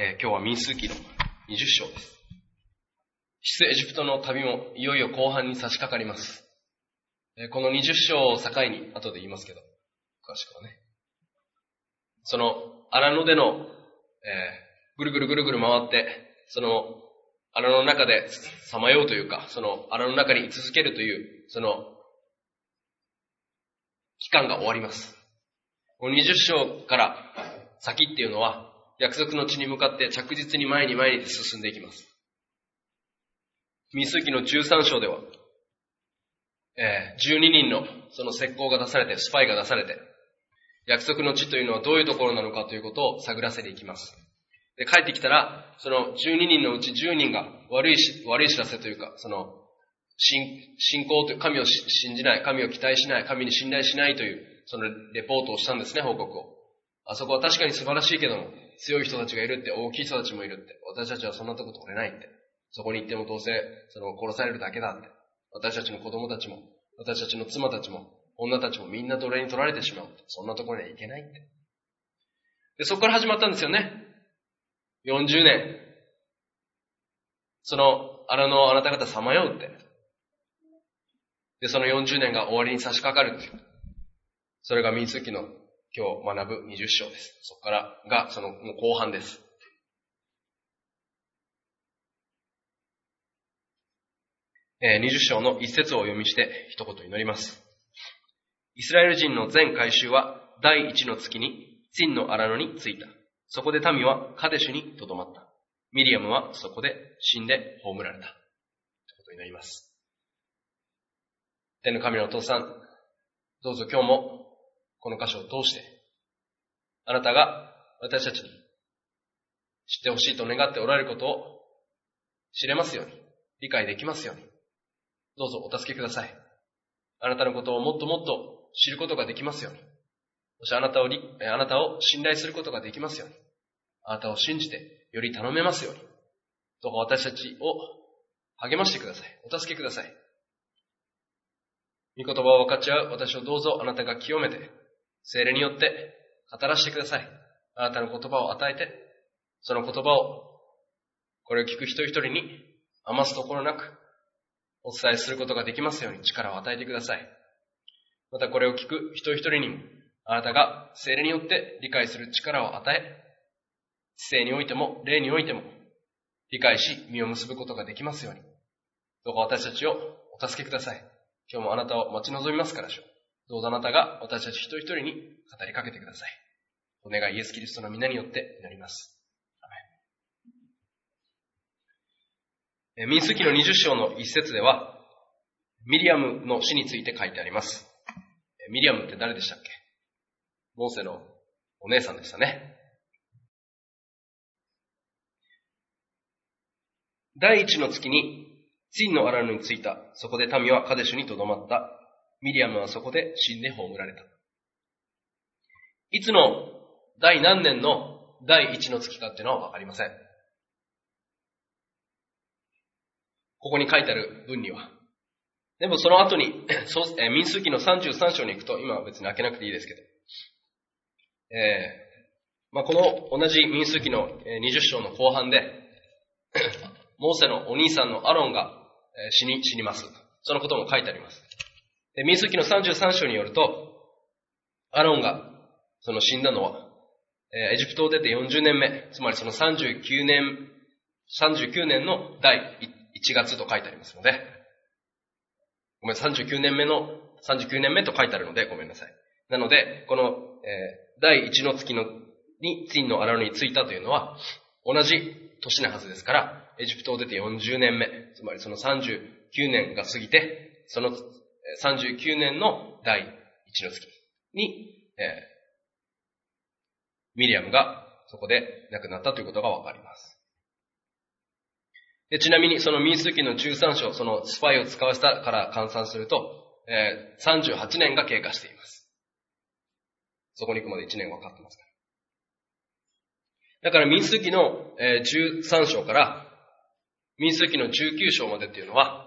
今日は民数記の20章です。出エジプトの旅もいよいよ後半に差し掛かります。この20章を境に後で言いますけど、詳しくはね。その荒野での、ぐるぐるぐるぐる回って、その荒野の中でさまようというか、その荒野の中に居続けるという、その期間が終わります。この20章から先っていうのは、約束の地に向かって着実に前に進んでいきます。民数記の13章では、12人のその石膏が出されて、スパイが出されて、約束の地というのはどういうところなのかということを探らせていきます。で、帰ってきたら、その12人のうち10人が悪い知らせというか、その信仰という、神を信じない、神を期待しない、神に信頼しないという、そのレポートをしたんですね、報告を。あそこは確かに素晴らしいけども、強い人たちがいるって、大きい人たちもいるって、私たちはそんなとこ通れないって、そこに行ってもどうせ殺されるだけだって、私たちの子供たちも、私たちの妻たちも、女たちもみんな奴隷に取られてしまうって、そんなところには行けないって。で、そこから始まったんですよね。40年。その荒野をあなた方さまようって。で、その40年が終わりに差し掛かるんですよ。それが民数記の今日学ぶ20章です。そこからがその後半です。20章の一節をお読みして一言祈ります。イスラエル人の全回収は第一の月にツィンの荒野に着いた。そこで民はカデシュにとどまった。ミリアムはそこで死んで葬られた。ということになります。天の神のお父さん、どうぞ今日もこの箇所を通して、あなたが私たちに知ってほしいと願っておられることを知れますように、理解できますように、どうぞお助けください。あなたのことをもっともっと知ることができますように、そしてあなたを信頼することができますように、あなたを信じてより頼めますように、どうか私たちを励ましてください。お助けください。御言葉を分かち合う私をどうぞあなたが清めて、聖霊によって語らせてください。あなたの言葉を与えて、その言葉を、これを聞く一人一人に余すところなくお伝えすることができますように力を与えてください。またこれを聞く一人一人にも、あなたが聖霊によって理解する力を与え、知性においても霊においても理解し実を結ぶことができますように、どうか私たちをお助けください。今日もあなたを待ち望みますからしょう。どうぞあなたが私たち一人一人に語りかけてください。お願いイエスキリストの皆によって祈ります。民数記の20章の一節では、ミリアムの死について書いてあります。ミリアムって誰でしたっけ？モーセのお姉さんでしたね。第一の月にツィンの荒野に着いた。そこで民はカデシュにとどまった。ミリアムはそこで死んで葬られた。いつの第何年の第一の月かっていうのはわかりません。ここに書いてある文には。でもその後に、民数記の33章に行くと、今は別に開けなくていいですけど、この同じ民数記の20章の後半で、モーセのお兄さんのアロンが死にます。そのことも書いてあります。で、民数記の33章によると、アロンがその死んだのは、エジプトを出て40年目、つまりその39年の第1月と書いてありますので、39年目と書いてあるのでごめんなさい。なので、この、第1の月にツィンの荒野に着いたというのは、同じ年なはずですから、エジプトを出て40年目、つまりその39年が過ぎて、その39年の第1の月に、ミリアムがそこで亡くなったということがわかります。で、ちなみにその民数記の13章、そのスパイを使わせたから換算すると、38年が経過しています。そこに行くまで1年はかかってますから。だから民数記の13章から民数記の19章までっていうのは、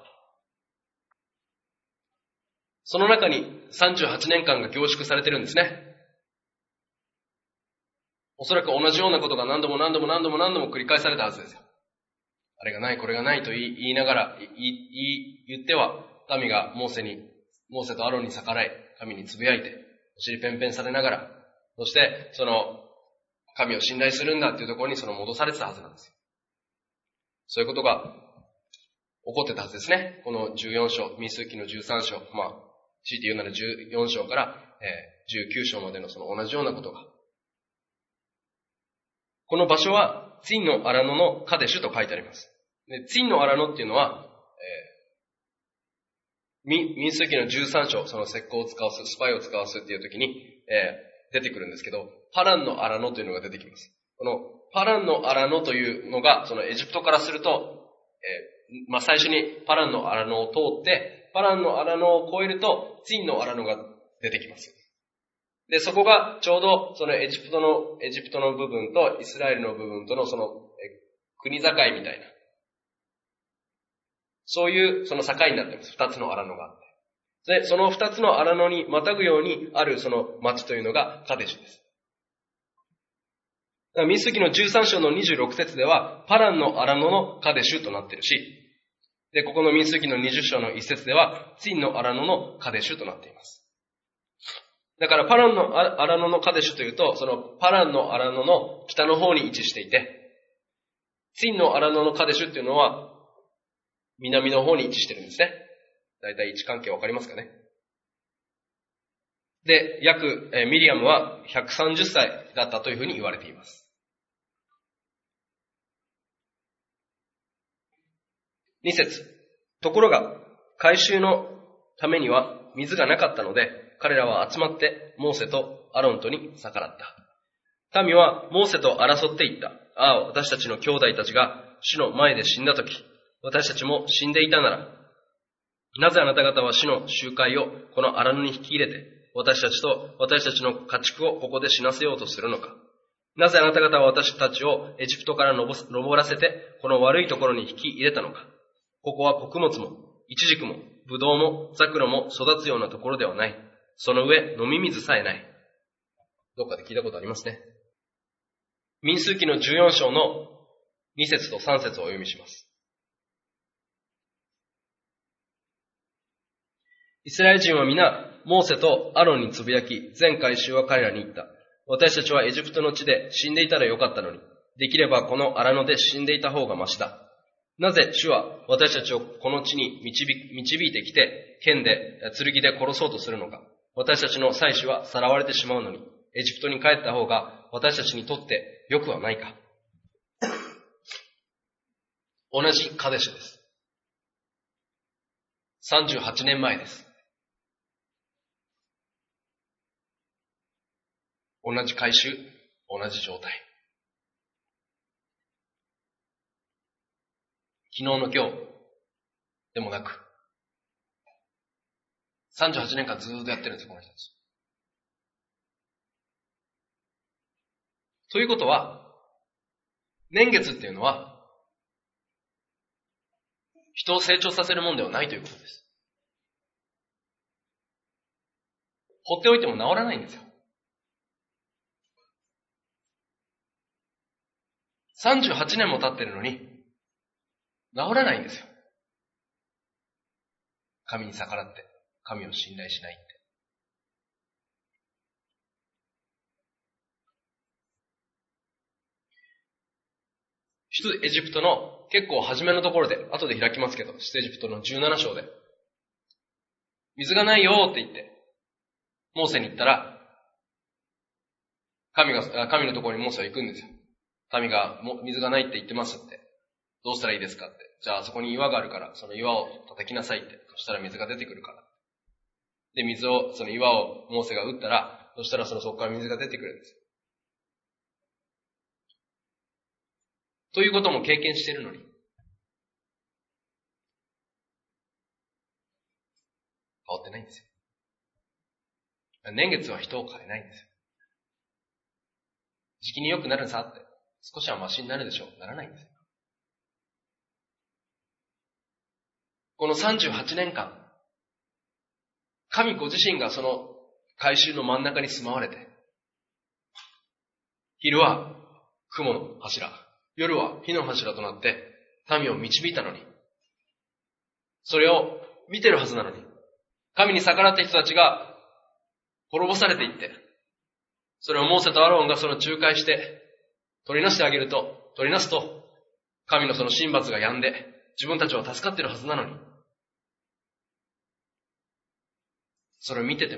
その中に38年間が凝縮されてるんですね。 おそらく同じようなことが何度も繰り返されたはずですよ。あれがない、これがないと言いながら、言っては、民がモーセとアロンに逆らい、神につぶやいて、お尻ペンペンされながら、そして、神を信頼するんだっていうところに戻されてたはずなんですよ。そういうことが起こってたはずですね。この14章、民数記の13章、強いて言うなら14章から19章までの同じようなことが。この場所は、ツィンのアラノのカデシュと書いてあります。で、ツィンのアラノっていうのは、民数記の13章、石膏を使わす、スパイを使わすっていう時に、出てくるんですけど、パランのアラノというのが出てきます。このパランのアラノというのが、エジプトからすると、最初にパランのアラノを通って、パランのアラノを越えると、ツィンのアラノが出てきます。で、そこがちょうど、エジプトの部分とイスラエルの部分との国境みたいな。そういう境になっています。二つのアラノがあって。で、その二つのアラノにまたぐようにある町というのがカデシュです。民数記の13章の26節では、パランのアラノのカデシュとなっているし、で、ここの民数記の20章の1節では、ツィンのアラノのカデシュとなっています。だからパランのアラノのカデシュというと、パランのアラノの北の方に位置していて、ツィンのアラノのカデシュっていうのは、南の方に位置してるんですね。だいたい位置関係わかりますかね。で、ミリアムは130歳だったというふうに言われています。2節。ところが、改宗のためには水がなかったので、彼らは集まってモーセとアロンとに逆らった。民はモーセと争っていった。ああ、私たちの兄弟たちが主の前で死んだとき、私たちも死んでいたなら、なぜあなた方は主の集会をこのアラノに引き入れて、私たちと私たちの家畜をここで死なせようとするのか。なぜあなた方は私たちをエジプトから登らせて、この悪いところに引き入れたのか。ここは穀物も、イチジクも、ブドウも、ザクロも育つようなところではない。その上、飲み水さえない。どっかで聞いたことありますね。民数記の14章の2節と3節をお読みします。イスラエル人は皆、モーセとアロンにつぶやき、全改宗は彼らに言った。私たちはエジプトの地で死んでいたらよかったのに、できればこのアラノで死んでいた方がましだ。なぜ主は私たちをこの地に導いてきて、剣で殺そうとするのか。私たちの妻子はさらわれてしまうのに、エジプトに帰った方が私たちにとって良くはないか。同じカデシュです。38年前です。同じ改宗、同じ状態。昨日の今日でもなく、38年間ずーっとやってるんですよ、この人たち。ということは、年月っていうのは、人を成長させるものではないということです。放っておいても治らないんですよ。38年も経ってるのに、治らないんですよ。神に逆らって、神を信頼しないって。出エジプトの結構初めのところで、後で開きますけど、出エジプトの17章で、水がないよって言って、モーセに言ったら、神のところにモーセは行くんですよ。民が水がないって言ってますって。どうしたらいいですかって。じゃあそこに岩があるから、その岩を叩きなさいって。そしたら水が出てくるから。で、その岩をモーセが打ったら、そしたらそこから水が出てくるんですよ。ということも経験しているのに。変わってないんですよ。年月は人を変えないんですよ。時期に良くなるさって。少しはマシになるでしょう。ならないんですよ。この38年間、神ご自身がその改宗の真ん中に住まわれて、 昼は雲の柱、夜は火の柱となって民を導いたのに、それを見てるはずなのに、神に逆らった人たちが滅ぼされていって、それをモーセとアロンがその仲介して取りなしてあげると、取りなすと、神のその神罰が止んで、自分たちは助かっているはずなのに、それを見てても、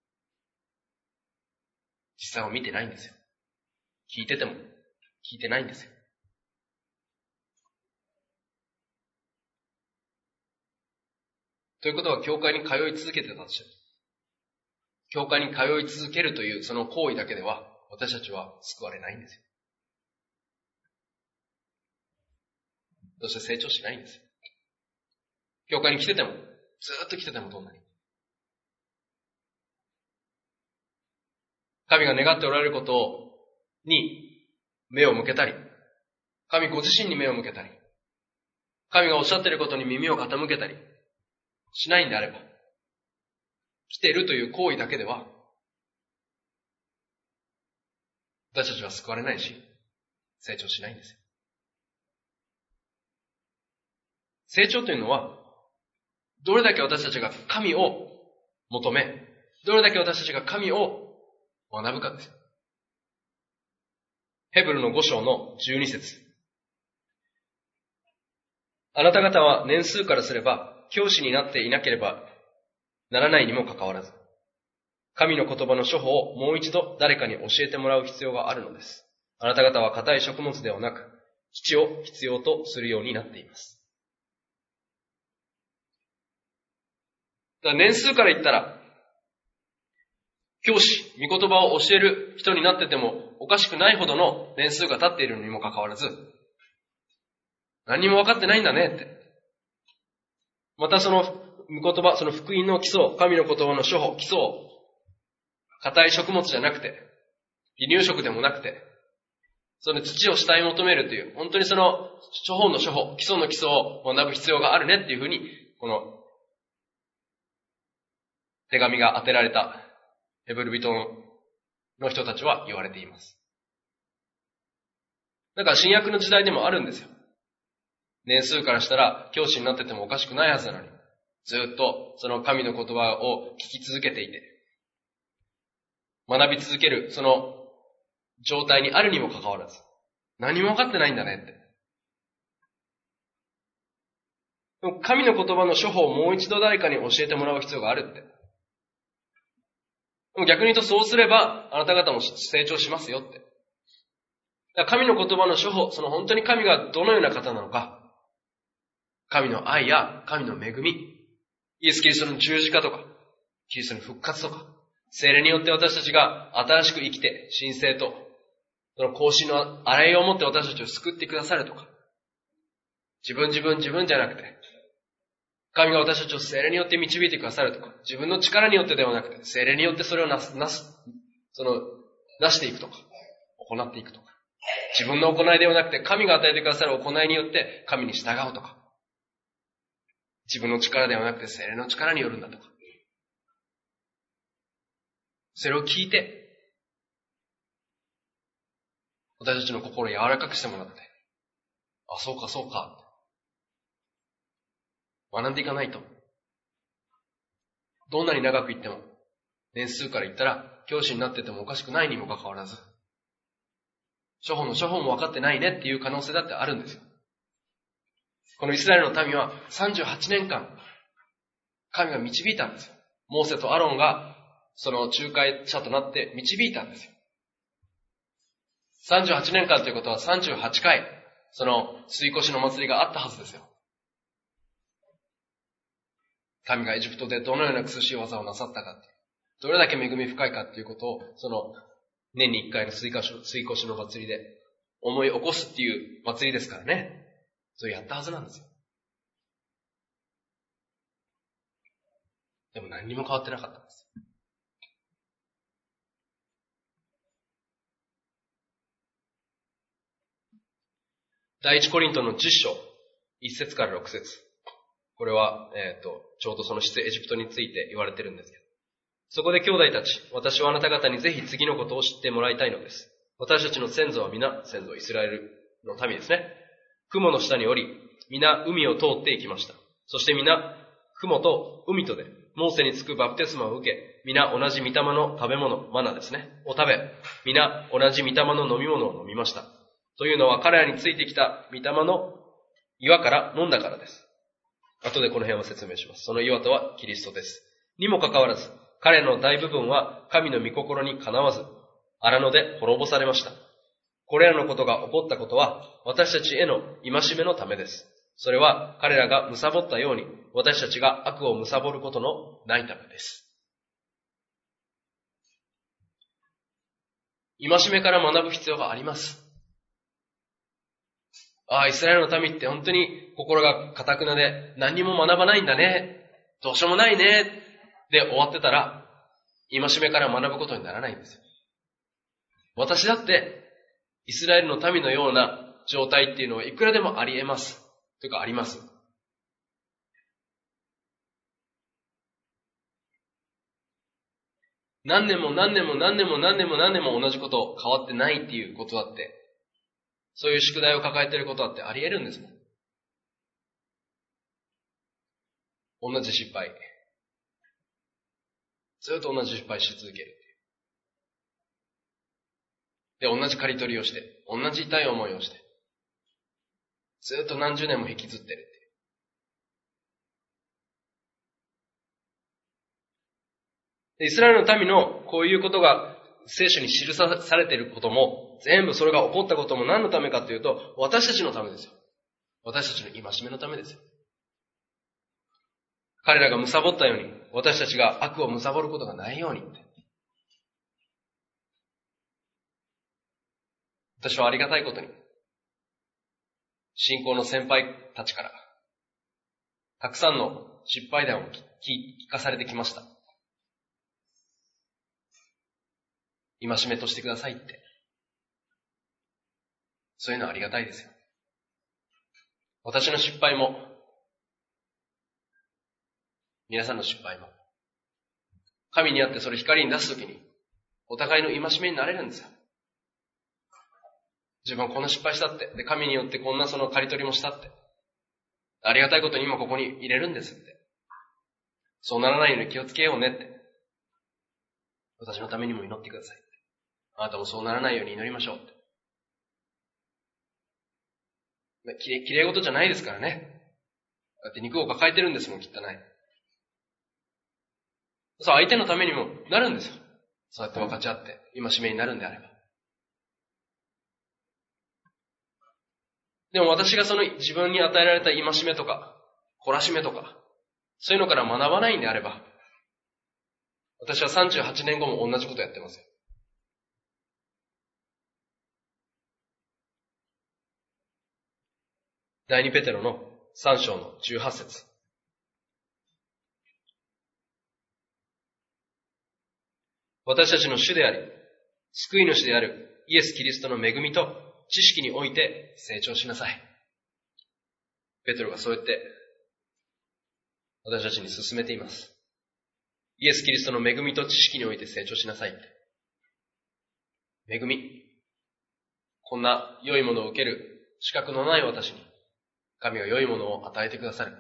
実際は見てないんですよ。聞いてても、聞いてないんですよ。ということは、教会に通い続けてたとして、教会に通い続けるというその行為だけでは、私たちは救われないんですよ。そして成長しないんですよ。教会に来てても、ずっと来ててもどんなに。神が願っておられることに目を向けたり、神ご自身に目を向けたり、神がおっしゃっていることに耳を傾けたりしないんであれば、来ているという行為だけでは、私たちは救われないし、成長しないんですよ。成長というのは、どれだけ私たちが神を求め、どれだけ私たちが神を学ぶかです。ヘブルの5章の12節。あなた方は年数からすれば、教師になっていなければならないにもかかわらず、神の言葉の処方をもう一度誰かに教えてもらう必要があるのです。あなた方は固い食物ではなく、土を必要とするようになっています。だから年数から言ったら、教師、御言葉を教える人になっててもおかしくないほどの年数が経っているのにもかかわらず、何も分かってないんだねって。またその御言葉、その福音の基礎、神の言葉の処方、基礎を、固い食物じゃなくて、離乳食でもなくて、その土を下に求めるという、本当にその処方の処方、基礎の基礎を学ぶ必要があるねっていうふうに、この手紙が当てられたヘブル人の人たちは言われています。だから新約の時代でもあるんですよ。年数からしたら教師になっててもおかしくないはずなのに、ずっとその神の言葉を聞き続けていて、学び続けるその状態にあるにもかかわらず、何も分かってないんだねって。でも神の言葉の処方をもう一度誰かに教えてもらう必要があるって。でも逆に言うとそうすればあなた方も成長しますよって。だから神の言葉の処方、その本当に神がどのような方なのか、神の愛や神の恵み、イエス・キリストの十字架とか、キリストの復活とか、聖霊によって私たちが新しく生きて、神聖と、その更新の洗いをもって私たちを救ってくださるとか、自分じゃなくて、神が私たちを聖霊によって導いてくださるとか、自分の力によってではなくて、聖霊によってそれをなしていくとか、行っていくとか、自分の行いではなくて、神が与えてくださる行いによって神に従うとか、自分の力ではなくて聖霊の力によるんだとか、それを聞いて、私たちの心を柔らかくしてもらって、あ、そうかそうか、学んでいかないと。どんなに長く言っても、年数から言ったら、教師になっててもおかしくないにもかかわらず、処方の処方も分かってないねっていう可能性だってあるんですよ。このイスラエルの民は38年間、神が導いたんですよ。モーセとアロンがその仲介者となって導いたんですよ。38年間ということは38回、その吸い越しの祭りがあったはずですよ。神がエジプトでどのような苦しい技をなさったかって、どれだけ恵み深いかっていうことを、その年に1回の吸い越しの祭りで思い起こすっていう祭りですからね。それやったはずなんですよ。でも何にも変わってなかったんです。第一コリントの10章、1節から6節。これは、ちょうどその出エジプトについて言われてるんですけど。そこで兄弟たち、私はあなた方にぜひ次のことを知ってもらいたいのです。 私たちの先祖は皆、先祖イスラエルの民ですね。雲の下におり、皆海を通っていきました。そして皆、雲と海とで、モーセにつくバプテスマを受け、皆同じ御霊の食べ物、マナですね、を食べ、皆同じ御霊の飲み物を飲みました。というのは彼らについてきた御霊の岩から飲んだからです。後でこの辺を説明します。その岩とはキリストです。にもかかわらず、彼らの大部分は神の御心にかなわず、荒野で滅ぼされました。これらのことが起こったことは、私たちへの戒めのためです。それは彼らが貪ったように、私たちが悪を貪ることのないためです。戒めから学ぶ必要があります。イスラエルの民って本当に心が堅くなで何にも学ばないんだね。どうしようもないね。で終わってたら、戒めから学ぶことにならないんですよ。私だって、イスラエルの民のような状態っていうのはいくらでもあり得ます。というかあります。何年も同じこと変わってないっていうことだって、そういう宿題を抱えていることだってあり得るんですもん。同じ失敗。ずっと同じ失敗し続ける。で、同じ刈り取りをして、同じ痛い思いをして、ずっと何十年も引きずってるっていう。で、イスラエルの民のこういうことが聖書に記されていることも、全部それが起こったことも何のためかというと、私たちのためですよ。私たちの戒めのためですよ。彼らが貪ったように、私たちが悪を貪ることがないようにって。私はありがたいことに、信仰の先輩たちから、たくさんの失敗談を聞かされてきました。戒めとしてくださいって。そういうのはありがたいですよ。私の失敗も、皆さんの失敗も、神にあってそれ光に出すときに、お互いの戒めになれるんですよ。自分はこんな失敗したって。で、神によってこんなその刈り取りもしたって。ありがたいことに今ここに入れるんですって。そうならないように気をつけようねって。私のためにも祈ってくださいって。あなたもそうならないように祈りましょうって。きれい事じゃないですからね。だって肉を抱えてるんですもん、汚い。そう、相手のためにもなるんですよ。そうやって分かち合って、戒めになるんであれば。でも私がその自分に与えられた戒めとか、懲らしめとか、そういうのから学ばないんであれば、私は38年後も同じことやってますよ。第2ペテロの3章の18節。私たちの主であり、救い主であるイエス・キリストの恵みと知識において成長しなさい。ペテロがそうやって私たちに進めています。イエス・キリストの恵みと知識において成長しなさいって。恵み。こんな良いものを受ける資格のない私に、神は良いものを与えてくださる。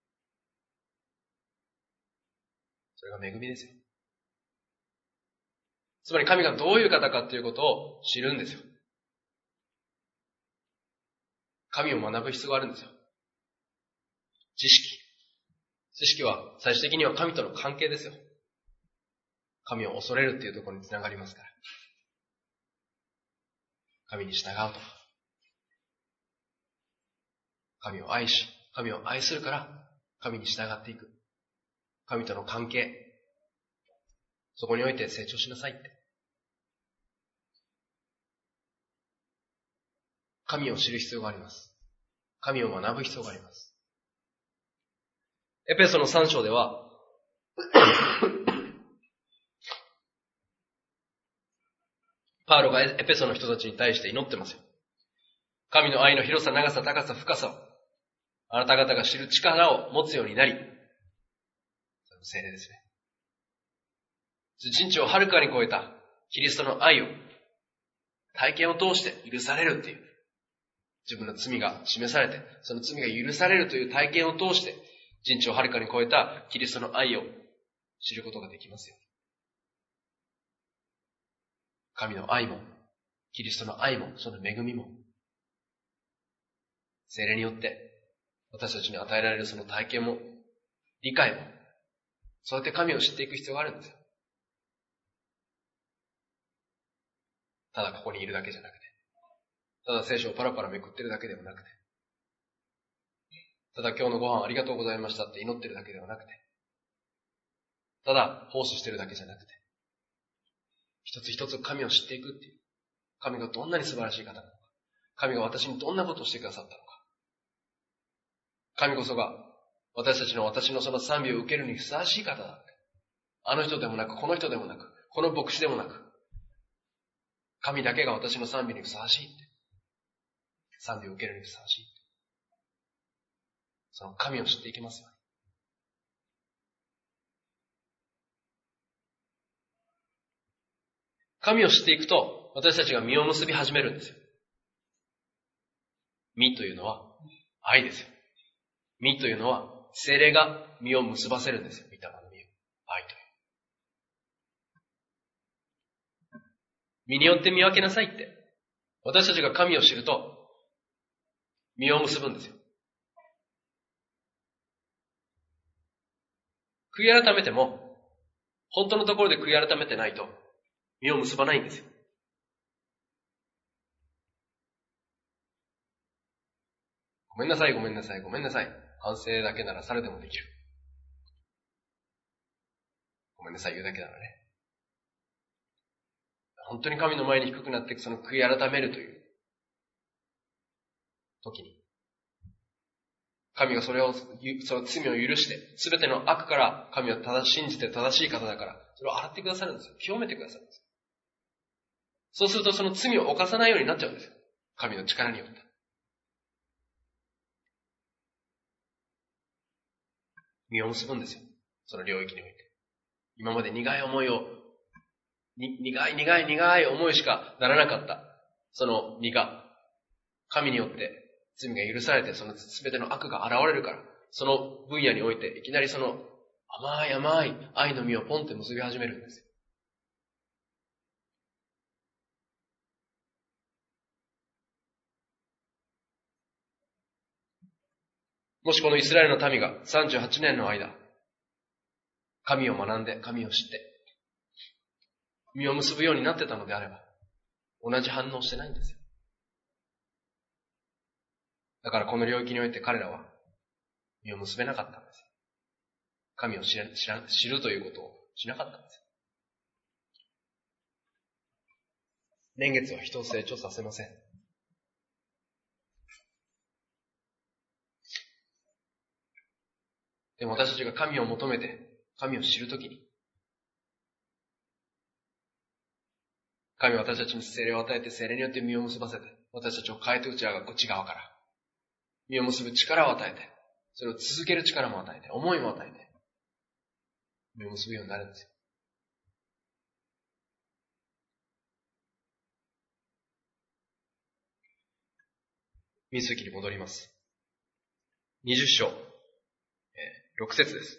それが恵みですよ。つまり神がどういう方かということを知るんですよ。神を学ぶ必要があるんですよ。知識。知識は最終的には神との関係ですよ。神を恐れるっていうところにつながりますから。神に従うと。神を愛し、神を愛するから神に従っていく。神との関係。そこにおいて成長しなさいって。神を知る必要があります。神を学ぶ必要があります。エペソの3章では、パウロがエペソの人たちに対して祈ってますよ。神の愛の広さ、長さ、高さ、深さを、あなた方が知る力を持つようになり、それも聖霊ですね。人知をはるかに超えたキリストの愛を体験を通して許されるっていう。自分の罪が示されて、その罪が許されるという体験を通して、人知をはるかに超えたキリストの愛を知ることができますよ。神の愛も、キリストの愛も、その恵みも、聖霊によって私たちに与えられるその体験も、理解も、そうやって神を知っていく必要があるんですよ。ただここにいるだけじゃなくて、ただ聖書をパラパラめくってるだけではなくて、ただ今日のご飯ありがとうございましたって祈ってるだけではなくて、ただ奉仕してるだけじゃなくて、一つ一つ神を知っていくっていう。神がどんなに素晴らしい方なのか。神が私にどんなことをしてくださったのか。神こそが私のその賛美を受けるにふさわしい方だ。あの人でもなく、この人でもなく、この牧師でもなく、神だけが私の賛美にふさわしいって。賛美を受けるにふさわしいって。その神を知っていきますよね。神を知っていくと、私たちが実を結び始めるんですよ。実というのは愛ですよ。実というのは聖霊が実を結ばせるんですよ。御霊の実を。愛という。実によって見分けなさいって。私たちが神を知ると、実を結ぶんですよ。悔い改めても、本当のところで悔い改めてないと、実を結ばないんですよ。ごめんなさい、ごめんなさい、ごめんなさい。反省だけなら猿でもできる。ごめんなさい言うだけならね。本当に神の前に低くなっていく、その悔い改めるという時に、神がその罪を許して、すべての悪から神を信じて正しい方だから、それを洗ってくださるんですよ。清めてくださるんですよ。そうするとその罪を犯さないようになっちゃうんですよ。神の力によって。実を結ぶんですよ。その領域において。今まで苦い思いを、苦い思いしかならなかった。その実が、神によって罪が許されて、その全ての悪が現れるから、その分野において、いきなりその甘い愛の実をポンって結び始めるんですよ。もしこのイスラエルの民が38年の間、神を学んで、神を知って、実を結ぶようになってたのであれば、同じ反応してないんですよ。だからこの領域において彼らは、実を結べなかったんですよ。神を知るということをしなかったんですよ。年月は人を成長させません。でも私たちが神を求めて、神を知るときに、神は私たちに聖霊を与えて、聖霊によって実を結ばせて、私たちを変えて内側から、実を結ぶ力を与えて、それを続ける力も与えて、思いも与えて、実を結ぶようになるんですよ。民数記に戻ります。20章、6節です。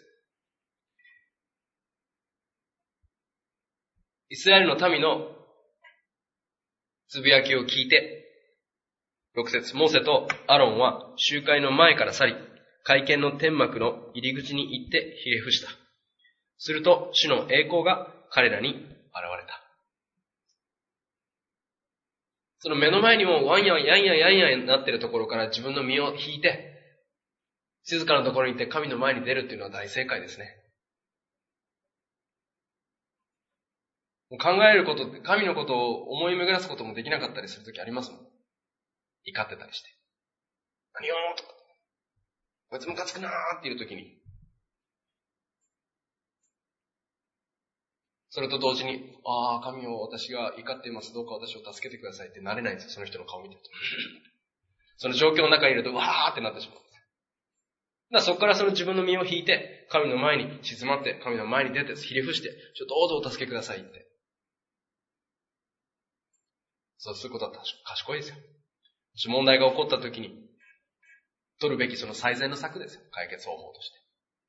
イスラエルの民のつぶやきを聞いて、6節、モーセとアロンは集会の前から去り、会見の天幕の入り口に行ってひれ伏した。すると主の栄光が彼らに現れた。その目の前にもワンヤンヤンヤンヤンヤンになっているところから自分の身を引いて、静かなところに行って神の前に出るっていうのは大正解ですね。考えることって、神のことを思い巡らすこともできなかったりするときありますもん。怒ってたりして。何よーとか、こいつムカつくなーっていうときに。それと同時に、神を私が怒っています。どうか私を助けてくださいってなれないんですよ。その人の顔を見てると。その状況の中にいると、わーってなってしまうんです。だからそこからその自分の身を引いて、神の前に静まって、神の前に出て、ひれ伏して、どうぞお助けくださいって。 そうすることは賢いですよ。問題が起こった時に、取るべきその最善の策ですよ。解決方法として。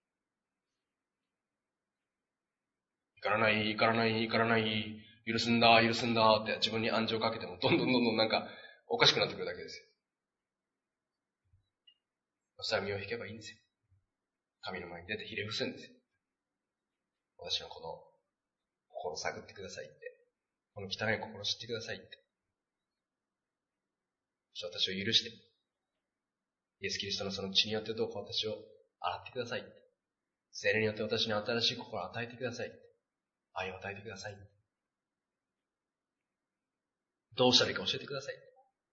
怒らない、怒らない、怒らない、許すんだ、許すんだって自分に暗示をかけても、どんどんなんかおかしくなってくるだけですよ。そしたら身を引けばいいんですよ。神の前に出てひれ伏すんですよ。私のこの心を探ってくださいって。この汚い心を知ってくださいって。私を許して、イエス・キリストのその血によってどうか私を洗ってくださいって。聖霊によって私に新しい心を与えてくださいって。愛を与えてくださいって。どうしたらいいか教えてくださいって。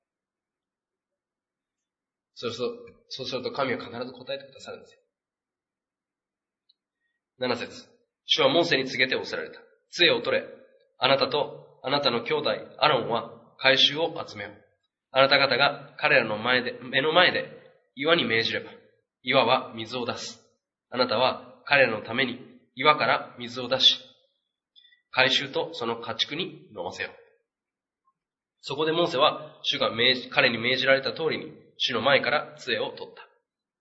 そうすると神は必ず答えてくださるんですよ。7節。主はモーセに告げておせられた。杖を取れ。あなたとあなたの兄弟アロンは回収を集めよう。あなた方が彼らの目の前で岩に命じれば、岩は水を出す。あなたは彼らのために岩から水を出し、回収とその家畜に飲ませよう。そこでモーセは主が彼に命じられた通りに主の前から杖を取った。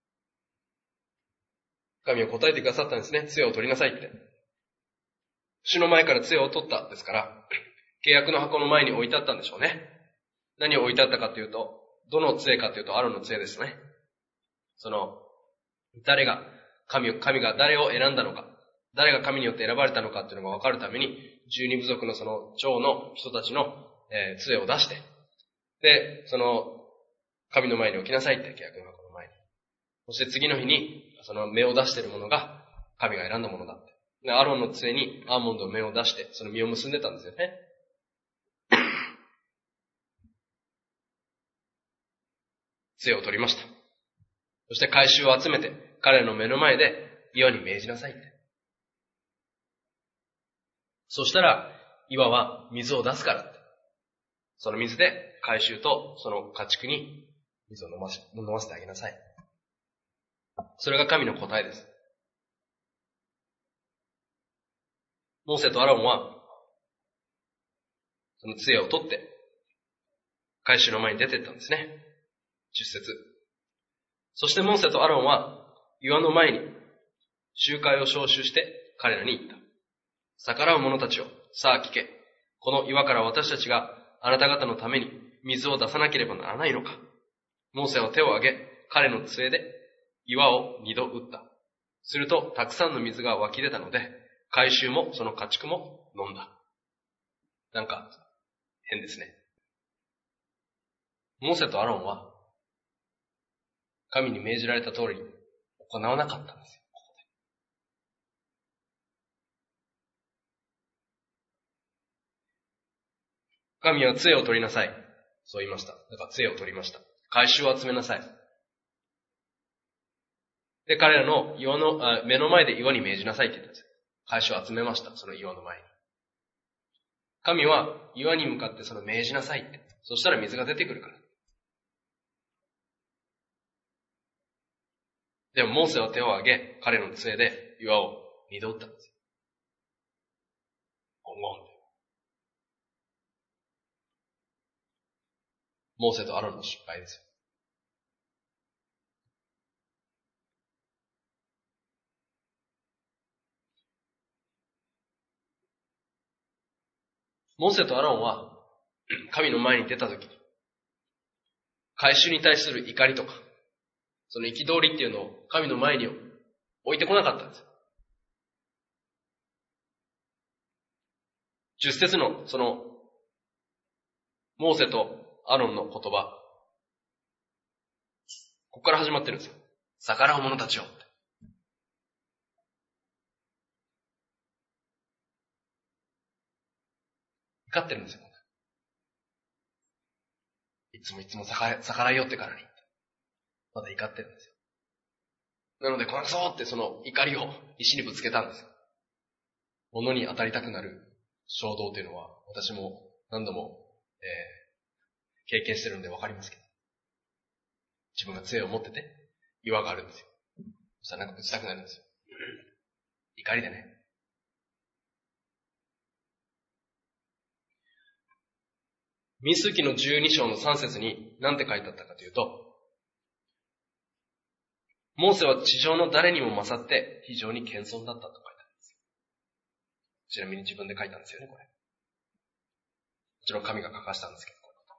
神は答えてくださったんですね。杖を取りなさいって。主の前から杖を取ったですから、契約の箱の前に置いてあったんでしょうね。何を置いてあったかというと、どの杖かというとアロンの杖ですね。神が誰を選んだのか、誰が神によって選ばれたのかというのが分かるために、12部族のその長の人たちの杖を出して、で、その神の前に置きなさいって、契約の箱の前に。そして次の日に、その芽を出しているものが神が選んだものだって。で、アロンの杖にアーモンドの芽を出して、その実を結んでたんですよね。杖を取りました。そして回収を集めて、彼らの目の前で岩に命じなさいって。そしたら、岩は水を出すからって。その水で回収とその家畜に水を飲ませてあげなさい。それが神の答えです。モーセとアロンは、その杖を取って、回収の前に出てったんですね。10節。そしてモーセとアロンは、岩の前に集会を招集して彼らに言った。逆らう者たちを、さあ聞け。この岩から私たちがあなた方のために水を出さなければならないのか。モーセは手を挙げ、彼の杖で岩を2度打った。すると、たくさんの水が湧き出たので、回収もその家畜も飲んだ。なんか、変ですね。モーセとアロンは、神に命じられた通りに行わなかったんですよ。神は杖を取りなさい。そう言いました。だから杖を取りました。回収を集めなさい。で、彼らの目の前で岩に命じなさいって言ったんですよ。回収を集めました。その岩の前に。神は岩に向かってその命じなさいって。そしたら水が出てくるから。でもモーセは手を挙げ、彼の杖で岩を2度打ったんですよ。ゴンゴン。モーセとアロンの失敗ですよ。モーセとアロンは神の前に出たときに、回収に対する怒りとか、その憤りっていうのを神の前に置いてこなかったんですよ。10節のその、モーセとアロンの言葉、ここから始まってるんですよ。逆らう者たちを。怒ってるんですよ。いつも逆らいよってからに。まだ怒ってるんですよ。なので、このクソってその怒りを石にぶつけたんですよ。物に当たりたくなる衝動というのは、私も何度も、経験してるんでわかりますけど。自分が杖を持ってて、岩があるんですよ。そしたらなんかぶちたくなるんですよ。怒りでね。 民数記の12章の3節に何て書いてあったかというと、モーセは地上の誰にも勝って非常に謙遜だったと書いてあるんです。ちなみに自分で書いたんですよね、これ。もちろん神が書かしたんですけど。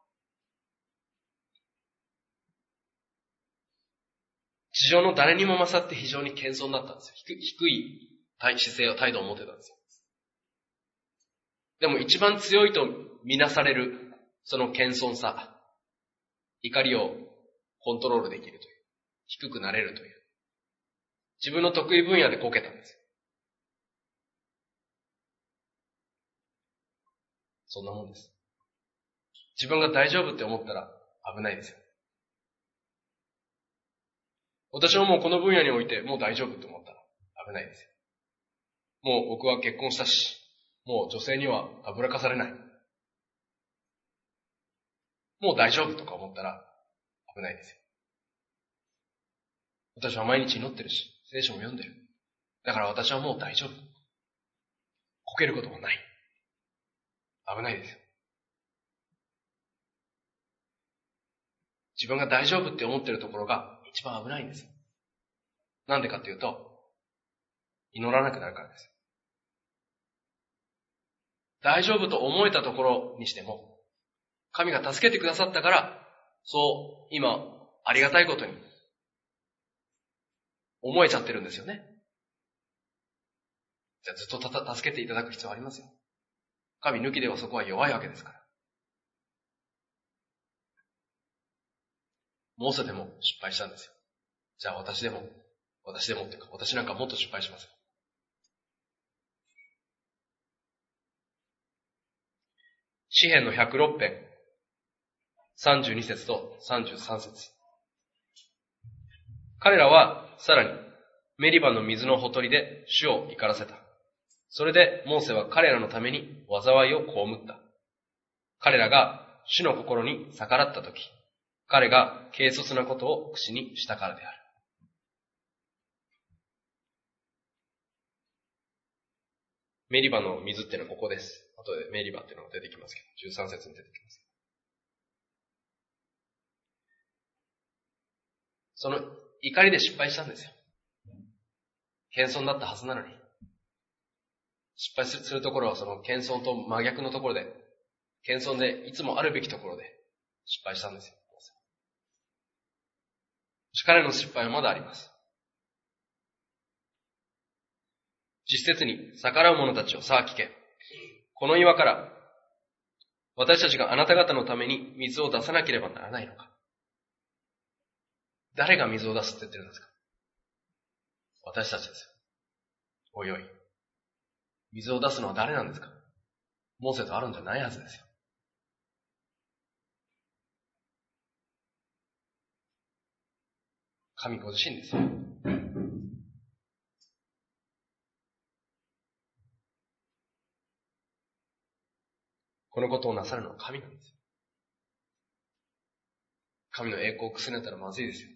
地上の誰にも勝って非常に謙遜だったんですよ。低い姿勢を態度を持ってたんですよ。でも一番強いとみなされる、その謙遜さ、怒りをコントロールできるという、低くなれるという、自分の得意分野でこけたんですよ。そんなもんです。自分が大丈夫って思ったら危ないですよ。私はもうこの分野においてもう大丈夫って思ったら危ないですよ。もう僕は結婚したし、もう女性にはたぶらかされない。もう大丈夫とか思ったら危ないですよ。私は毎日祈ってるし、聖書も読んでる。だから私はもう大丈夫。こけることもない。危ないですよ。自分が大丈夫って思ってるところが一番危ないんですよ。なんでかっていうと、祈らなくなるからです。大丈夫と思えたところにしても、神が助けてくださったから、そう、今、ありがたいことに、思えちゃってるんですよね。じゃあずっと助けていただく必要ありますよ。神抜きではそこは弱いわけですから。モーセでも失敗したんですよ。じゃあ私でもっていうか、私なんかもっと失敗しますよ。詩編の106編、32節と33節。彼らはさらにメリバの水のほとりで主を怒らせた。それでモーセは彼らのために災いを被った。彼らが主の心に逆らったとき、彼が軽率なことを口にしたからである。メリバの水っていうのはここです。後でメリバっていうのが出てきますけど、13節に出てきます。その怒りで失敗したんですよ。謙遜だったはずなのに。失敗するところはその謙遜と真逆のところで、謙遜でいつもあるべきところで失敗したんですよ。彼の失敗はまだあります。実節に逆らう者たちをさあ聞け。この岩から私たちがあなた方のために水を出さなければならないのか。誰が水を出すって言ってるんですか？私たちですよ。おいおい。水を出すのは誰なんですか？モーセとアロンじゃないはずですよ。神ご自身ですよ。このことをなさるのは神なんですよ。神の栄光をくすねたらまずいですよ。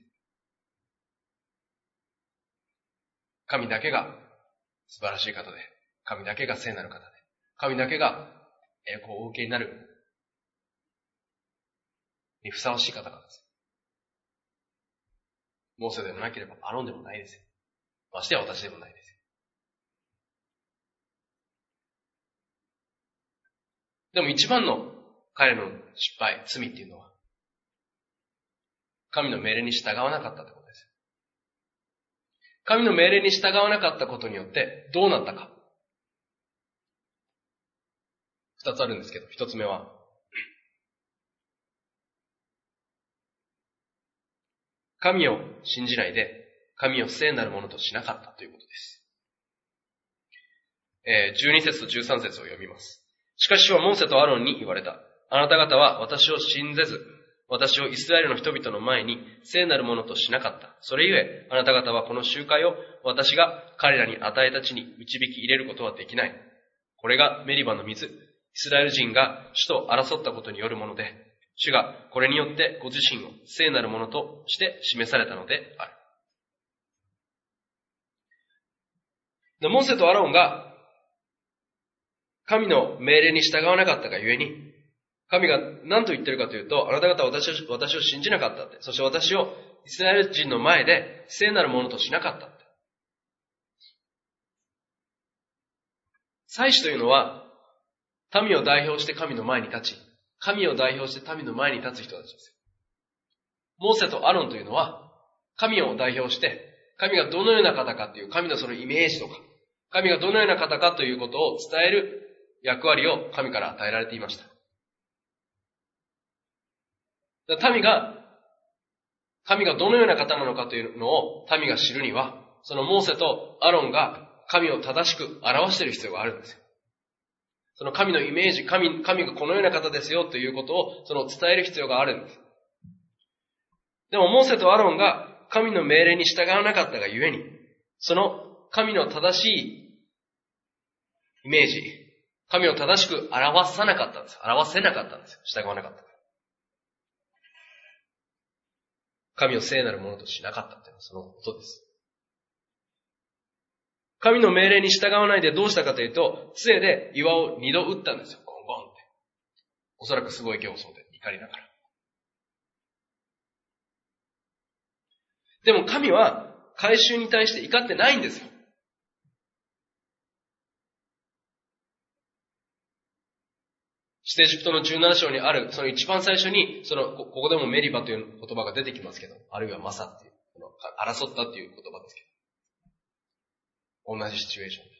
神だけが素晴らしい方で、神だけが聖なる方で、神だけが栄光をお受けになるにふさわしい方なんです。モーセでもなければアロンでもないですよ。ましてや私でもないですよ。でも一番の彼の失敗、罪っていうのは、神の命令に従わなかったってことです。神の命令に従わなかったことによってどうなったか。二つあるんですけど、一つ目は、神を信じないで、神を聖なるものとしなかったということです。12節と13節を読みます。しかし主はモーセとアロンに言われた。あなた方は私を信ぜず、私をイスラエルの人々の前に聖なるものとしなかった。それゆえ、あなた方はこの集会を私が彼らに与えた地に導き入れることはできない。これがメリバの水、イスラエル人が主と争ったことによるもので、主がこれによってご自身を聖なるものとして示されたのである。で、モーセとアロンが神の命令に従わなかったがゆえに、 神が何と言ってるかというと、あなた方は私を信じなかったって。そして私をイスラエル人の前で聖なるものとしなかったって。祭司というのは、民を代表して神の前に立ち、神を代表して民の前に立つ人たちですよ。モーセとアロンというのは、神を代表して、神がどのような方かという神のそのイメージとか、神がどのような方かということを伝える役割を神から与えられていました。民が神がどのような方なのかというのを民が知るには、そのモーセとアロンが神を正しく表している必要があるんですよ。その神のイメージ、神がこのような方ですよということをその伝える必要があるんです。でもモーセとアロンが神の命令に従わなかったがゆえに、その神の正しいイメージ、神を正しく表せなかったんです。従わなかった。神を聖なるものとしなかったというのはそのことです。神の命令に従わないでどうしたかというと、杖で岩を2度打ったんですよ。ゴンゴンって。おそらくすごい形相で怒りながら。でも神は改宗に対して怒ってないんですよ。出エジプトの17章にある、その一番最初に、ここでもメリバという言葉が出てきますけど、あるいはマサっていう、争ったっていう言葉ですけど。同じシチュエーションで。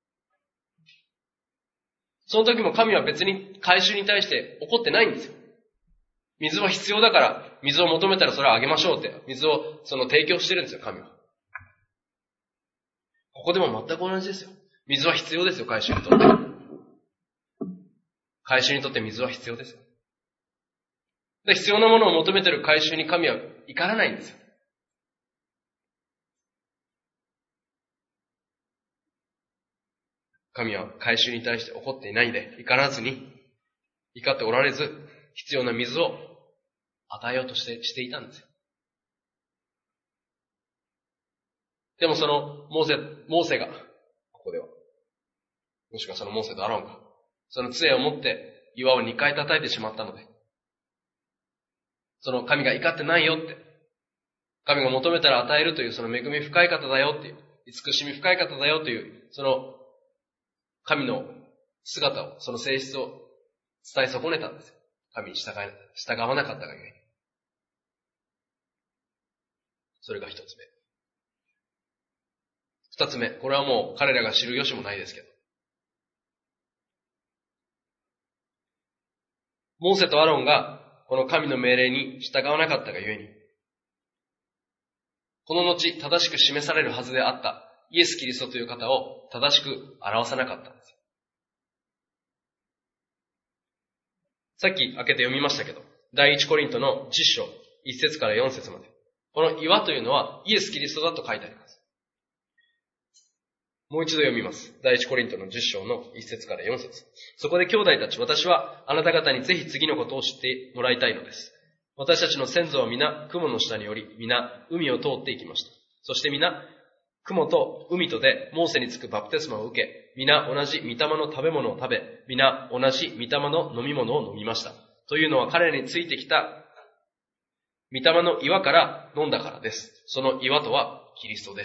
その時も神は別に改宗に対して怒ってないんですよ。水は必要だから、水を求めたらそれをあげましょうって、水を提供してるんですよ、神は。ここでも全く同じですよ。水は必要ですよ、改宗にとって。改宗にとって水は必要ですよ。で、必要なものを求めている改宗に神は怒らないんですよ。神は改宗に対して怒っていないで、怒らずに、怒っておられず、必要な水を与えようとしていたんですよ。でもそのモーセが、ここでは、もしくはそのモーセとアロンが、その杖を持って岩を2回叩いてしまったので、その神が怒ってないよって、神が求めたら与えるというその恵み深い方だよっていう、慈しみ深い方だよという、その神の姿を、その性質を伝え損ねたんですよ。神に従わなかったがゆえに。それが一つ目。二つ目。これはもう彼らが知る由もないですけど。モーセとアロンがこの神の命令に従わなかったがゆえに、この後正しく示されるはずであったイエス・キリストという方を正しく表さなかったんです。さっき開けて読みましたけど、第一コリントの10章、1節から4節まで。この岩というのはイエス・キリストだと書いてあります。もう一度読みます。第一コリントの10章の1節から4節。そこで兄弟たち、私はあなた方にぜひ次のことを知ってもらいたいのです。私たちの先祖は皆雲の下により、皆海を通っていきました。そして皆雲と海とでモーセにつくバプテスマを受け、皆同じ御霊の食べ物を食べ、皆同じ御霊の飲み物を飲みました。というのは彼らについてきた御霊の岩から飲んだからです。その岩とはキリストです。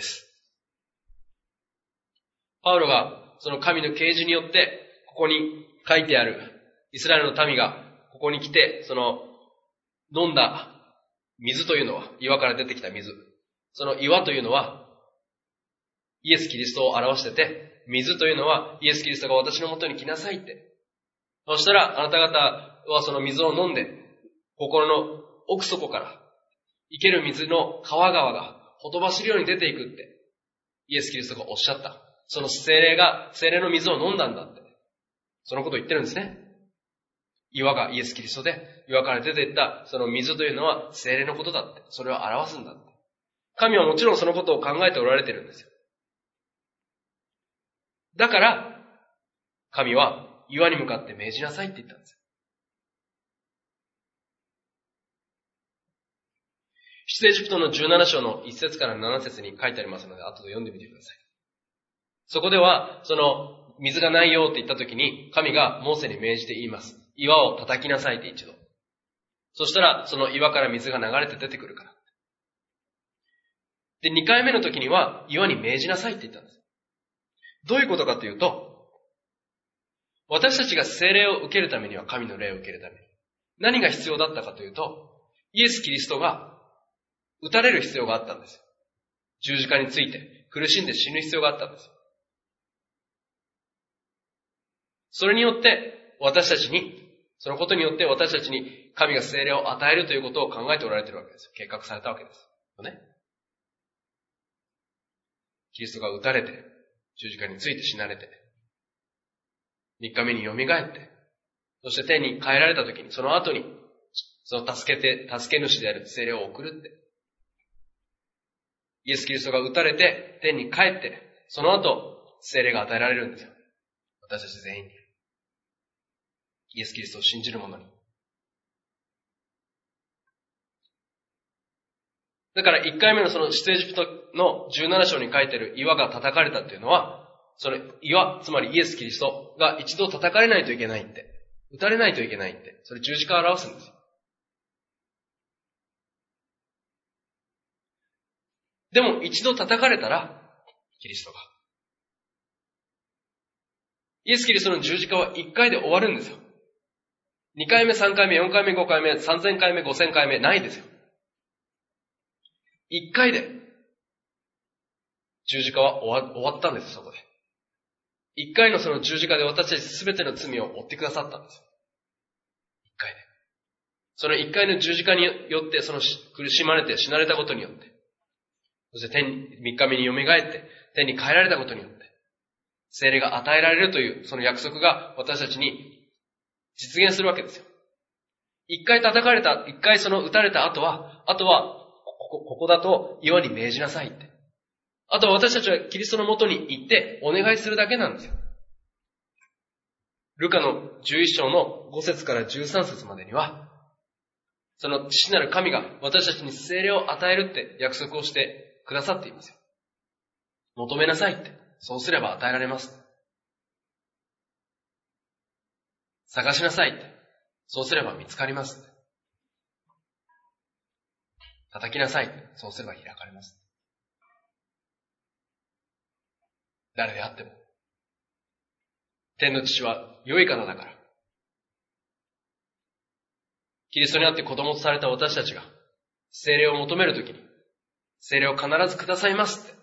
パウロがその神の啓示によって、ここに書いてあるイスラエルの民がここに来て、その飲んだ水というのは、岩から出てきた水。その岩というのは、イエス・キリストを表してて、水というのは、イエス・キリストが私のもとに来なさいって。そしたら、あなた方はその水を飲んで、心の奥底から、生ける水の川々がほとばしるように出ていくって、イエス・キリストがおっしゃった。その聖霊の水を飲んだんだって。そのことを言ってるんですね。岩がイエス・キリストで、岩から出ていったその水というのは聖霊のことだって。それを表すんだって。神はもちろんそのことを考えておられてるんですよ。だから、神は岩に向かって命じなさいって言ったんですよ。出エジプトの17章の1節から7節に書いてありますので、後で読んでみてください。そこでは、その水がないよって言ったときに、神がモーセに命じて言います。 岩を叩きなさいって一度。そしたら、その岩から水が流れて出てくるから。で、2回目の時には、岩に命じなさいって言ったんです。どういうことかというと、私たちが聖霊を受けるためには、神の霊を受けるために、何が必要だったかというと、イエス・キリストが打たれる必要があったんです。十字架について苦しんで死ぬ必要があったんです。それによって私たちに、そのことによって私たちに神が聖霊を与えるということを考えておられているわけです。計画されたわけです。ね。キリストが打たれて、十字架について死なれて、3日目に蘇って、そして天に帰られた時に、その後に、その助け主である聖霊を送るって。イエス・キリストが打たれて、天に帰って、その後、聖霊が与えられるんですよ。私たち全員に。イエス・キリストを信じる者に。だから1回目のその出エジプトの17章に書いてある岩が叩かれたっていうのは、その岩、つまりイエス・キリストが一度叩かれないといけないって、打たれないといけないって、それ十字架を表すんですよ。でも一度叩かれたら、キリストが。イエス・キリストの十字架は1回で終わるんですよ。2回目、3回目、4回目、5回目、3000回目、5000回目、ないですよ。1回で、十字架は終わったんです、そこで。1回のその十字架で私たち全ての罪を負ってくださったんです。1回で。その1回の十字架によって、その苦しまれて死なれたことによって、そして3日目に蘇って、天に帰られたことによって、聖霊が与えられるという、その約束が私たちに実現するわけですよ。1回叩かれた、1回その打たれた後は、ここだと岩に命じなさいって。あとは私たちはキリストのもとに行ってお願いするだけなんですよ。ルカの11章の5節から13節までには、その父なる神が私たちに聖霊を与えるって約束をしてくださっていますよ。求めなさいって。そうすれば与えられます。探しなさいって。そうすれば見つかります。叩きなさいって。そうすれば開かれます。誰であっても。天の父は良い方だから。キリストにあって子供とされた私たちが、聖霊を求めるときに、聖霊を必ずくださいますって。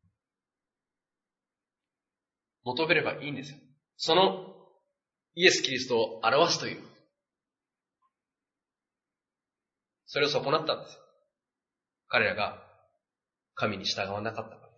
求めればいいんですよ。そのイエス・キリストを表すという。それを損なったんですよ。彼らが神に従わなかったからです。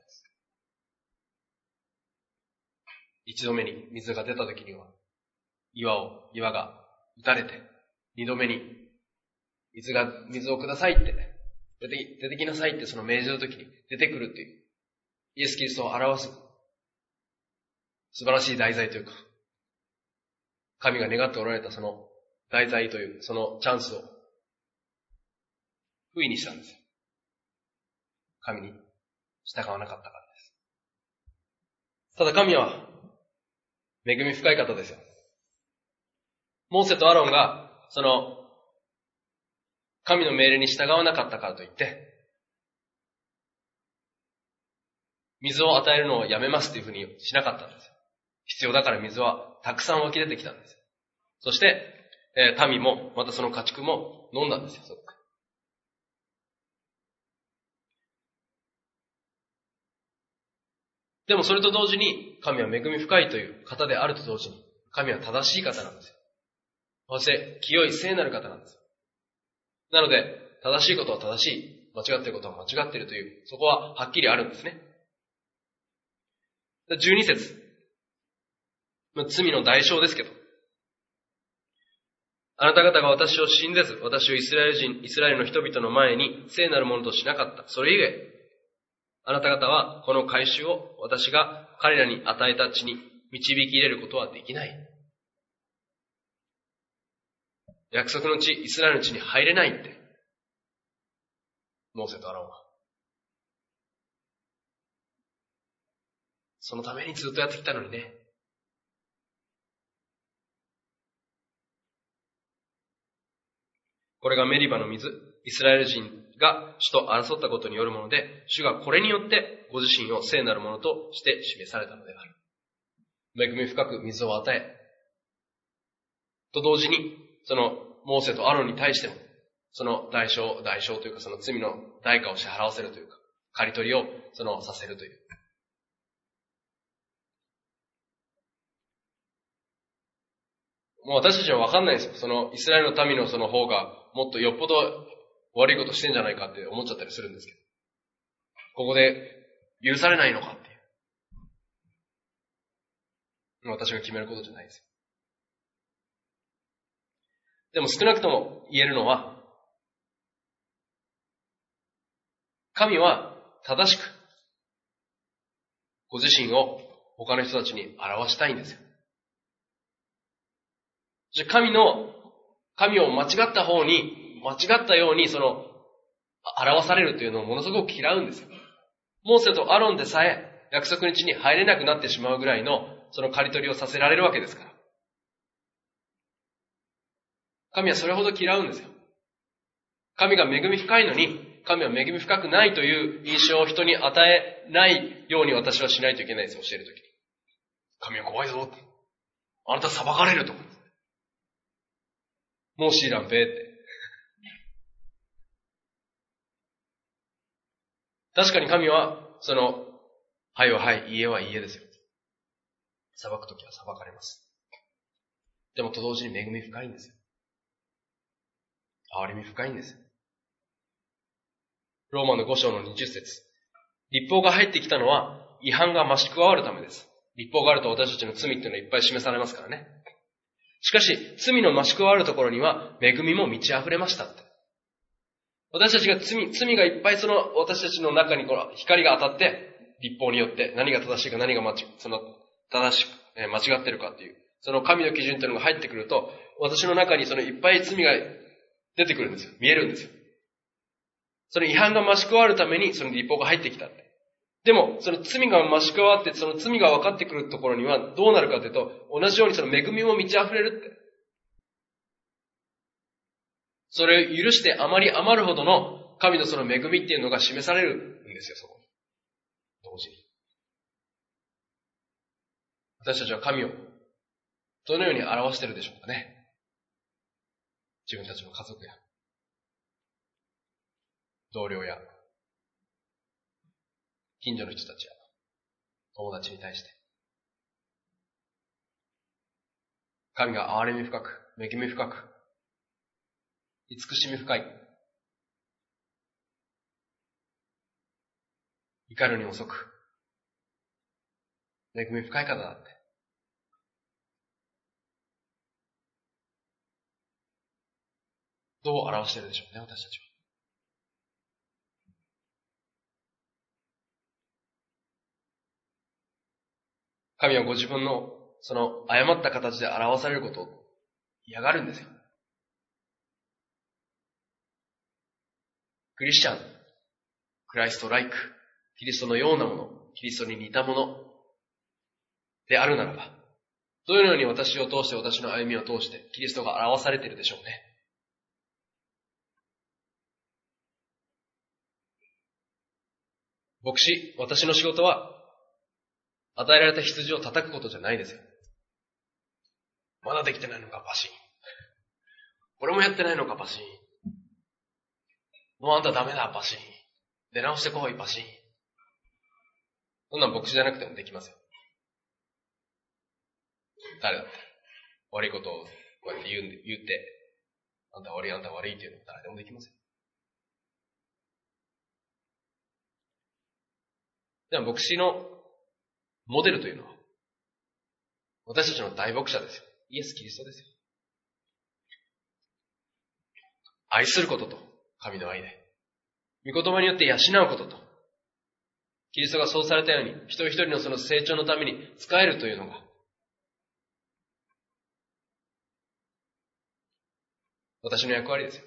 一度目に水が出たときには、岩が打たれて、二度目に水をくださいって、出てきなさいってその命じのときに出てくるっていう、イエス・キリストを表す素晴らしい題材というか、神が願っておられたその題材という、そのチャンスを不意にしたんですよ。神に従わなかったからです。ただ神は恵み深い方ですよ。モーセとアロンがその神の命令に従わなかったからといって、水を与えるのをやめますというふうにしなかったんです。必要だから水はたくさん湧き出てきたんです。そして、民もまたその家畜も飲んだんですよ。でもそれと同時に神は恵み深いという方であると同時に神は正しい方なんですよ。そして清い聖なる方なんです。なので正しいことは正しい、間違っていることは間違っているという、そこははっきりあるんですね。12節、罪の代償ですけど、あなた方が私を信ぜず、私をイスラエルの人々の前に聖なるものとしなかった。それゆえ、あなた方はこの改宗を私が彼らに与えた地に導き入れることはできない。約束の地、イスラエルの地に入れないって。モーセとアロンは。そのためにずっとやってきたのにね。 これがメリバの水、イスラエル人が主と争ったことによるもので、主がこれによってご自身を聖なるものとして示されたのである。恵み深く水を与え、と同時に、そのモーセとアロンに対しても、その代償というかその罪の代価を支払わせるというか、刈り取りをさせるという。もう私たちは分かんないですよ。そのイスラエルの民のその方がもっとよっぽど悪いことしてんじゃないかって思っちゃったりするんですけど。ここで許されないのかっていう。私が決めることじゃないですよ。でも少なくとも言えるのは、神は正しくご自身を他の人たちに表したいんですよ。神を間違ったように表されるというのをものすごく嫌うんですよ。モーセとアロンでさえ約束の地に入れなくなってしまうぐらいのその刈り取りをさせられるわけですから。神はそれほど嫌うんですよ。神が恵み深いのに、神は恵み深くないという印象を人に与えないように私はしないといけないんですよ、教えるときに。神は怖いぞって。あなた裁かれると。もうシーランペーって。確かに神は、はいははい、いいえはいいえですよ。裁くときは裁かれます。でもと同時に恵み深いんですよ。憐れみ深いんですよ。ローマの5章の20節。律法が入ってきたのは違反が増し加わるためです。律法があると私たちの罪っていうのはいっぱい示されますからね。しかし、罪の増し加わるところには恵みも満ち溢れましたって。私たちが罪がいっぱい私たちの中に光が当たって、律法によって何が正しいか何が間違ってるかっていう、その神の基準というのが入ってくると、私の中にいっぱい罪が出てくるんですよ。見えるんですよ。その違反が増し加わるためにその律法が入ってきたって。でも、その罪が増し加わって、その罪が分かってくるところにはどうなるかというと、同じようにその恵みも満ち溢れるって。それを許してあまり余るほどの神のその恵みっていうのが示されるんですよ、そこに。同時に。私たちは神をどのように表しているでしょうかね。自分たちの家族や、同僚や、近所の人たちや、友達に対して。神が憐れみ深く、恵み深く、慈しみ深い、怒るに遅く、恵み深い方だって。どう表しているでしょうね、私たちは。神はご自分のその誤った形で表されることを嫌がるんですよ。クリスチャン、クライストライク、キリストのようなもの、キリストに似たものであるならば、どのように私を通して、私の歩みを通して、キリストが表されているでしょうね。牧師、私の仕事は、与えられた羊を叩くことじゃないですよ。まだできてないのか、パシン。これもやってないのか、パシン。もうあんたダメだ、パシン。出直してこい、パシン。そんなん牧師じゃなくてもできますよ。誰だって。悪いことをこうやって言って、あんた悪い、あんた悪いっていうのは誰でもできますよ。でも牧師のモデルというのは、私たちの大牧者ですよ。イエス・キリストですよ。愛することと、神の愛で。御言葉によって養うことと、キリストがそうされたように、一人一人のその成長のために使えるというのが、私の役割ですよ。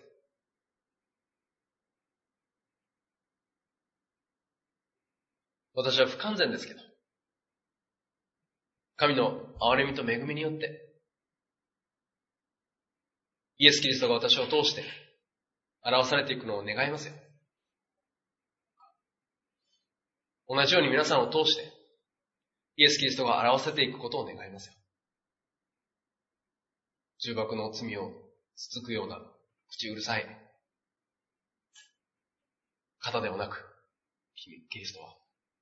私は不完全ですけど、神の憐れみと恵みによって、イエス・キリストが私を通して、 表されていくのを願いますよ。同じように皆さんを通して、イエス・キリストが表せていくことを願いますよ。重箱の罪をつつくような、口うるさい方ではなく、キリストは、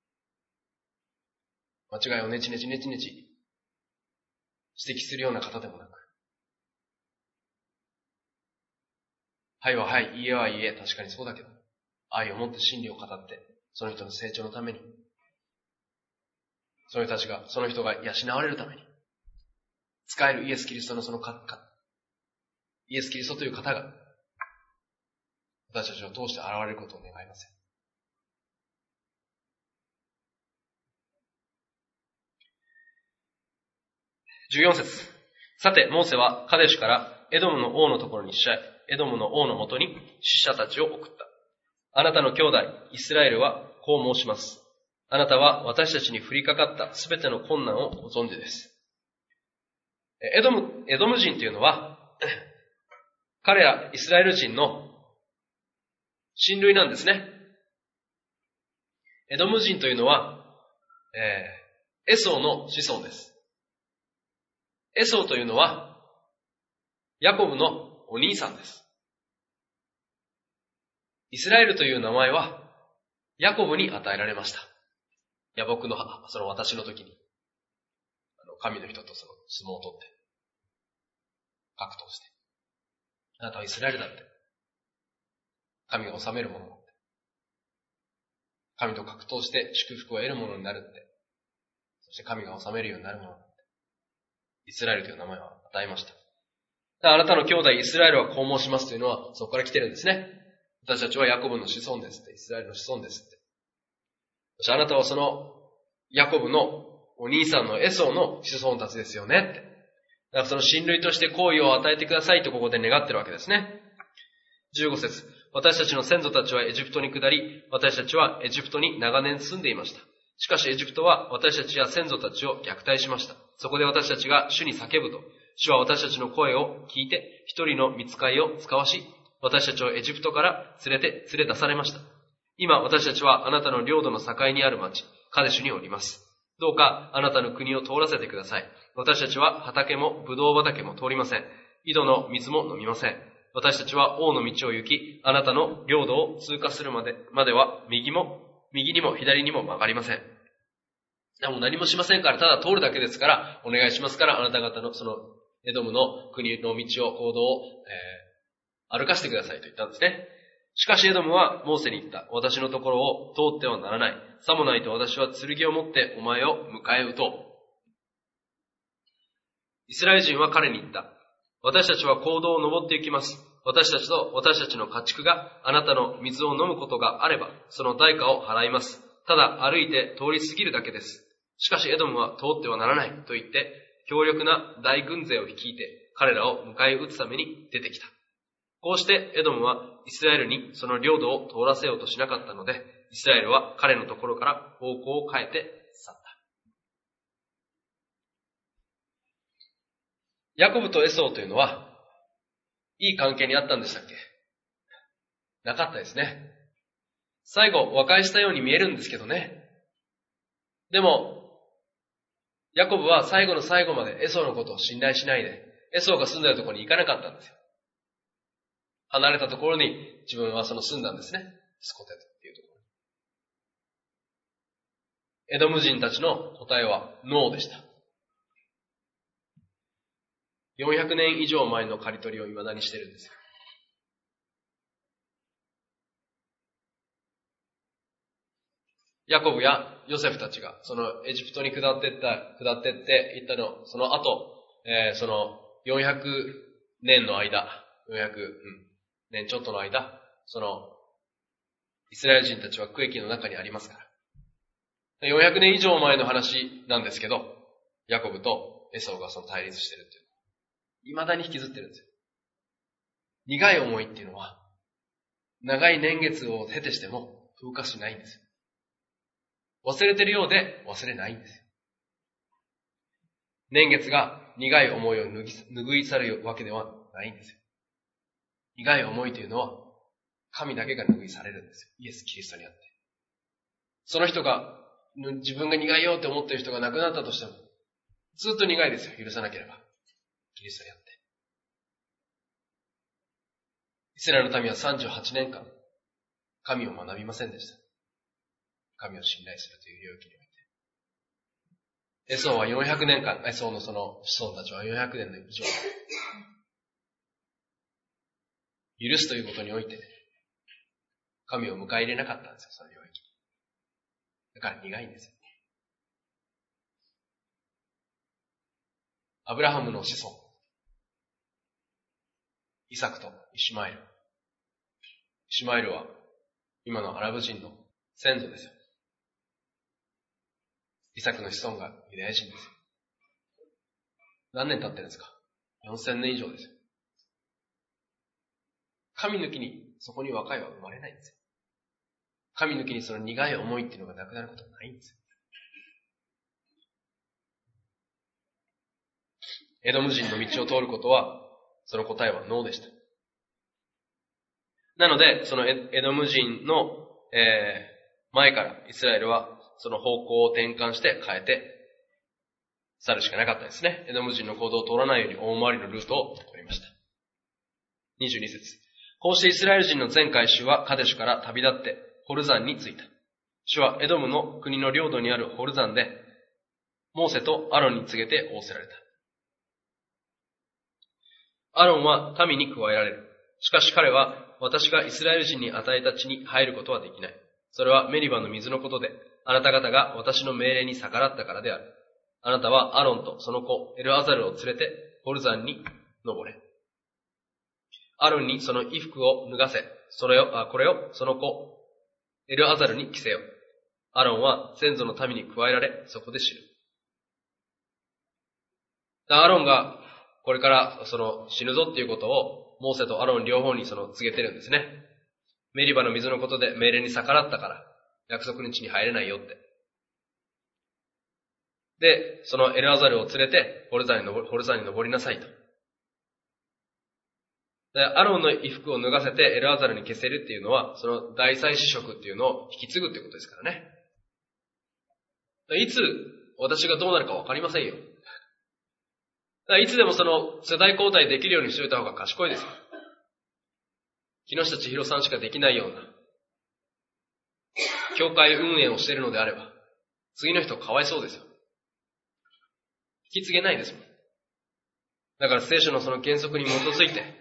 間違いをネチネチ指摘するような方でもなく、はいははい、いいえはいいえ、確かにそうだけど、愛を持って真理を語って、その人の成長のために、その人が養われるために、使えるイエス・キリストのイエス・キリストという方が、私たちを通して現れることを願いますよ。14節。さて、モーセはカデシュからエドムの王のところにエドムの王のもとに使者たちを送った。あなたの兄弟、イスラエルはこう申します。あなたは私たちに降りかかったすべての困難をご存知です。エドム人というのは、彼らイスラエル人の親類なんですね。エドム人というのは、エソーの子孫です。エソーというのは、ヤコブのお兄さんです。イスラエルという名前は、ヤコブに与えられました。野木のその私の時に、神の人とその相撲を取って、格闘して、あなたはイスラエルだって、神が治めるものだって、神と格闘して祝福を得るものになるって、そして神が治めるようになるものだって、イスラエルという名前を与えました。あなたの兄弟イスラエルはこう申しますというのはそこから来てるんですね。私たちはヤコブの子孫ですって、イスラエルの子孫ですって。そしてあなたはそのヤコブのお兄さんのエソーの子孫たちですよねって。だからその親類として好意を与えてくださいとここで願ってるわけですね。15節。私たちの先祖たちはエジプトに下り、私たちはエジプトに長年住んでいました。しかしエジプトは私たちや先祖たちを虐待しました。そこで私たちが主に叫ぶと、主は私たちの声を聞いて、一人の御使いを使わし、私たちをエジプトから連れ出されました。今私たちはあなたの領土の境にある町、カデシュにおります。どうかあなたの国を通らせてください。私たちは畑もブドウ畑も通りません。井戸の水も飲みません。私たちは王の道を行き、あなたの領土を通過するまでは右にも左にも曲がりません。でも何もしませんから、ただ通るだけですから、お願いしますから、あなた方のそのエドムの国の道を、行動を、歩かせてくださいと言ったんですね。しかしエドムはモーセに言った。私のところを通ってはならない。さもないと私は剣を持ってお前を迎え撃とう。イスラエル人は彼に言った。私たちは坑道を登って行きます。私たちと私たちの家畜があなたの水を飲むことがあれば、その代価を払います。ただ歩いて通り過ぎるだけです。しかしエドムは通ってはならないと言って、強力な大軍勢を率いて彼らを迎え撃つために出てきた。こうしてエドムはイスラエルにその領土を通らせようとしなかったので、イスラエルは彼のところから方向を変えて去った。ヤコブとエソーというのは、いい関係にあったんでしたっけ？なかったですね。最後、和解したように見えるんですけどね。でも、ヤコブは最後の最後までエソーのことを信頼しないで、エソーが住んでいるところに行かなかったんですよ。離れたところに自分はその住んだんですね。スコテというところに。エドム人たちの答えはノーでした。400年以上前の刈り取りを未だにしてるんですよ。ヤコブやヨセフたちがそのエジプトに下っていったの、その後、その400年の間、年ちょっとの間、そのイスラエル人たちは区域の中にありますから。400年以上前の話なんですけど、ヤコブとエソーがその対立してるっていう。未だに引きずってるんですよ。苦い思いっていうのは、長い年月を経てしても風化しないんですよ。忘れてるようで忘れないんですよ。年月が苦い思いを拭い去るわけではないんですよ。苦い思いというのは神だけが拭いされるんですよ。イエス・キリストにあって。その人が、自分が苦いよって思っている人が亡くなったとしても、ずっと苦いですよ。許さなければ。キリストにあって。イスラエルの民は38年間、神を学びませんでした。神を信頼するという領域において。エソーは400年間、エソーのその子孫たちは400年の以上、許すということにおいて、神を迎え入れなかったんですよ、その領域。だから苦いんですよ。アブラハムの子孫、イサクとイシュマエル。イシュマエルは今のアラブ人の先祖ですよ。イサクの子孫がユダヤ人ですよ。何年経ってるんですか？ 4000 年以上ですよ。神抜きにそこに和解は生まれないんですよ。神抜きにその苦い思いっていうのがなくなることはないんですよ。エドム人の道を通ることは、その答えはノーでした。なので、そのエドム人の、前からイスラエルはその方向を転換して変えて去るしかなかったですね。エドム人の行動を通らないように大回りのルートを取りました。22節。こうしてイスラエル人の全会衆はカデシュから旅立ってホルザンに着いた。主はエドムの国の領土にあるホルザンでモーセとアロンに告げて仰せられた。アロンは民に加えられる。しかし彼は私がイスラエル人に与えた地に入ることはできない。それはメリバの水のことで、あなた方が私の命令に逆らったからである。あなたはアロンとその子エルアザルを連れてホルザンに登れ。アロンにその衣服を脱がせ、これをその子エルアザルに着せよ。アロンは先祖の民に加えられ、そこで死ぬ。アロンがこれから死ぬぞっていうことをモーセとアロン両方に告げてるんですね。メリバの水のことで命令に逆らったから約束の地に入れないよって。で、そのエルアザルを連れてホルザンに登りなさいと。で、アロンの衣服を脱がせてエルアザルに消せるっていうのは、その大祭司職っていうのを引き継ぐってことですからね。いつ私がどうなるかわかりませんよ。いつでもその世代交代できるようにしておいた方が賢いですよ。木下千尋さんしかできないような教会運営をしているのであれば、次の人かわいそうですよ。引き継げないですもん。だから聖書のその原則に基づいて、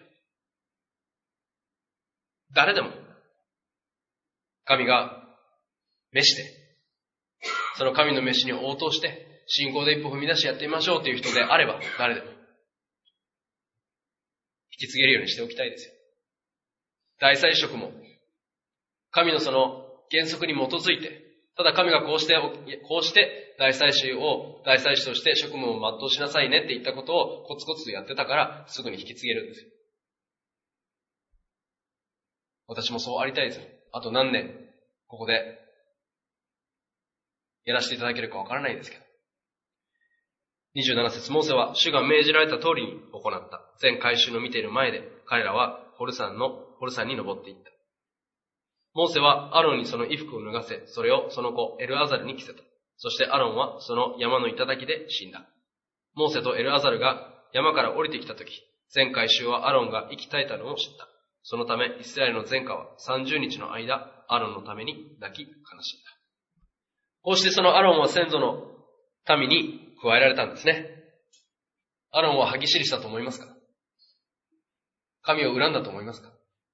誰でも神が召して、その神の召しに応答して、信仰で一歩踏み出しやってみましょうという人であれば、誰でも引き継げるようにしておきたいですよ。大祭司職も、神のその原則に基づいて、ただ神がこうして大祭司として職務を全うしなさいねって言ったことをコツコツとやってたから、すぐに引き継げるんですよ。私もそうありたいですよ。あと何年、ここでやらせていただけるかわからないですけど。27節、モーセは主が命じられた通りに行った。全会衆の見ている前で、彼らはホルサンに登っていった。モーセはアロンにその衣服を脱がせ、それをその子エルアザルに着せた。そしてアロンはその山の頂で死んだ。モーセとエルアザルが山から降りてきたとき、全会衆はアロンが息絶えたのを知った。そのためイスラエルの全家は30日の間、アロンのために泣き悲しんだ。こうしてそのアロンは先祖の民に加えられたんですね。アロンは歯ぎしりしたと思いますか？神を恨んだと思いますか？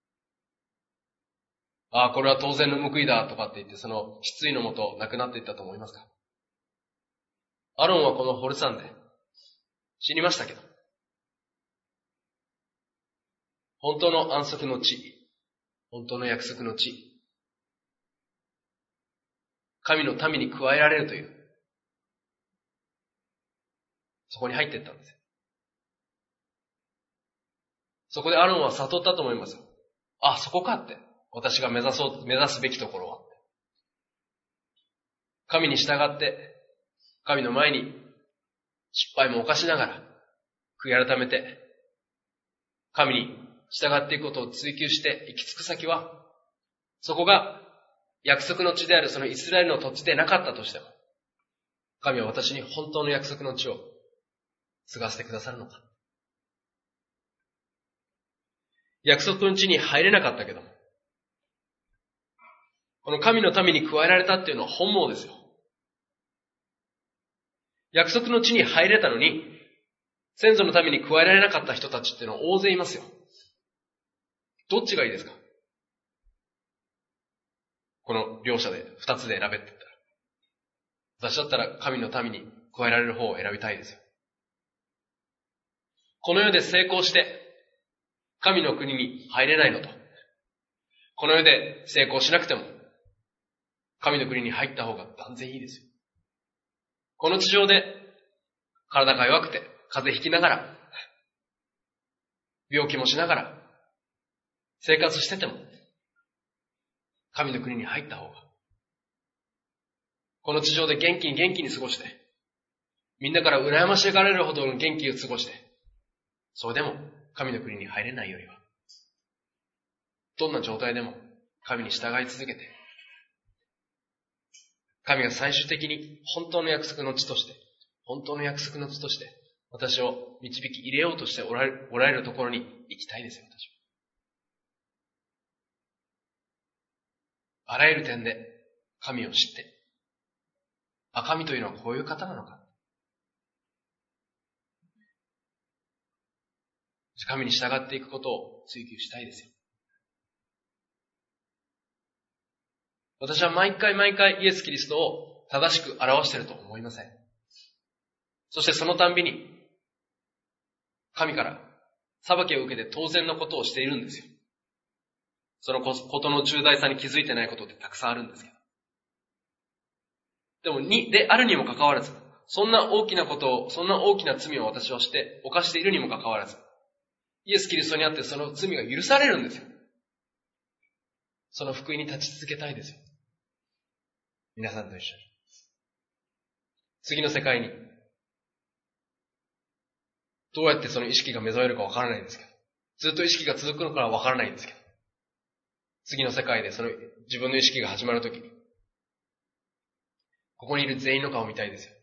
これは当然の報いだとかって言って、その失意のもと亡くなっていったと思いますか？アロンはこのホルサンで死にましたけど、本当の安息の地、本当の約束の地、神の民に加えられるという、そこに入っていったんですよ。そこでアロンは悟ったと思いますよ。そこかって。私が目指すべきところは。神に従って、神の前に失敗も犯しながら、悔い改めて、神に従っていくことを追求して行き着く先は、 そこが約束の地であるそのイスラエルの土地でなかったとしても、神は私に本当の約束の地を継がせてくださるのか。約束の地に入れなかったけども、この神の民に加えられたっていうのは本望ですよ。約束の地に入れたのに、先祖のために加えられなかった人たちっていうのは大勢いますよ。どっちがいいですか？この両者で二つで選べって言ったら。私だったら神の民に加えられる方を選びたいですよ。この世で成功して神の国に入れないのと、この世で成功しなくても神の国に入った方が断然いいですよ。この地上で体が弱くて風邪ひきながら、病気もしながら生活してても神の国に入った方が、この地上で元気に過ごして、みんなから羨ましがられるほどの元気を過ごして、それでも神の国に入れないよりは、どんな状態でも神に従い続けて、神が最終的に本当の約束の地として、私を導き入れようとしておられるところに行きたいですよ、私は。あらゆる点で神を知って、神というのはこういう方なのか。神に従っていくことを追求したいですよ。私は毎回イエス・キリストを正しく表していると思いません。そしてそのたんびに神から裁きを受けて当然のことをしているんですよ。そのことの重大さに気づいてないことってたくさんあるんですけど。であるにもかかわらず、そんな大きな罪を私はして犯しているにもかかわらず、イエス・キリストにあってその罪が許されるんですよ。その福音に立ち続けたいですよ。皆さんと一緒に。次の世界に、どうやってその意識が目覚めるかわからないんですけど、ずっと意識が続くのかはわからないんですけど、次の世界でその自分の意識が始まるときに、ここにいる全員の顔を見たいですよ。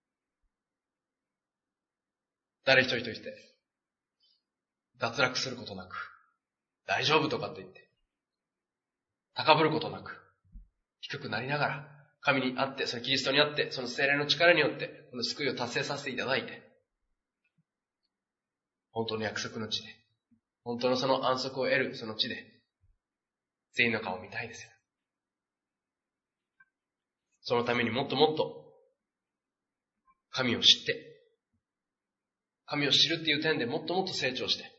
誰一人として、脱落することなく、大丈夫とかと言って、高ぶることなく、低くなりながら、神にあって、そのキリストにあって、その聖霊の力によって、この救いを達成させていただいて、本当の約束の地で、本当のその安息を得るその地で、全員の顔を見たいですよ。そのためにもっともっと、神を知って、神を知るっていう点でもっともっと成長して、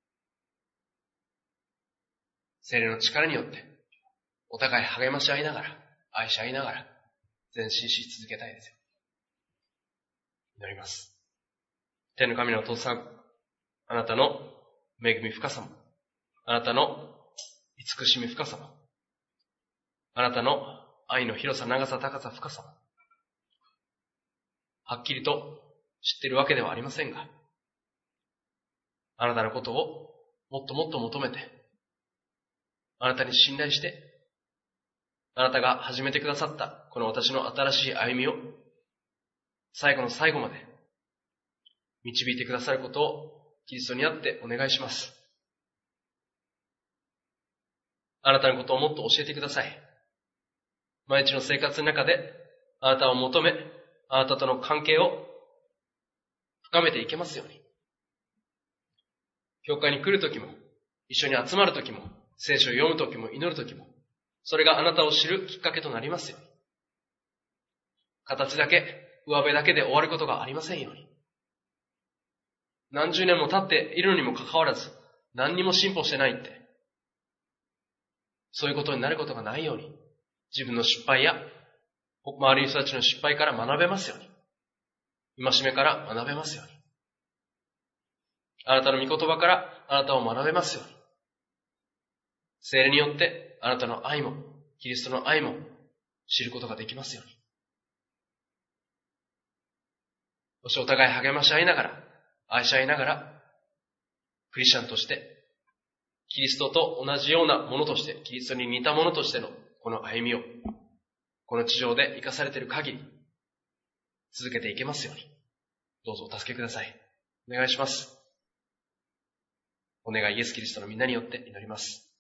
聖霊の力によって、お互い励まし合いながら、愛し合いながら、前進し続けたいですよ。祈ります。天の神のお父さん、あなたの恵み深さも、あなたの慈しみ深さも、あなたの愛の広さ、長さ、高さ、深さも、はっきりと知っているわけではありませんが、あなたのことをもっともっと求めて、あなたに信頼して、あなたが始めてくださったこの私の新しい歩みを最後の最後まで導いてくださることをキリストにあってお願いします。あなたのことをもっと教えてください。毎日の生活の中であなたを求め、あなたとの関係を深めていけますように。教会に来るときも、一緒に集まるときも、聖書を読むときも、祈るときも、それがあなたを知るきっかけとなりますように。形だけ、上辺だけで終わることがありませんように。何十年も経っているのにもかかわらず、何にも進歩してないって、そういうことになることがないように、自分の失敗や、周りの人たちの失敗から学べますように。戒めから学べますように。あなたの御言葉からあなたを学べますように。聖霊によってあなたの愛も、キリストの愛も知ることができますように。そしてお互い励まし合いながら、愛し合いながら、クリスチャンとしてキリストと同じようなものとして、キリストに似たものとしてのこの歩みを、この地上で生かされている限り、続けていけますように、どうぞお助けください。お願いします。お願いイエス・キリストの皆によって祈ります。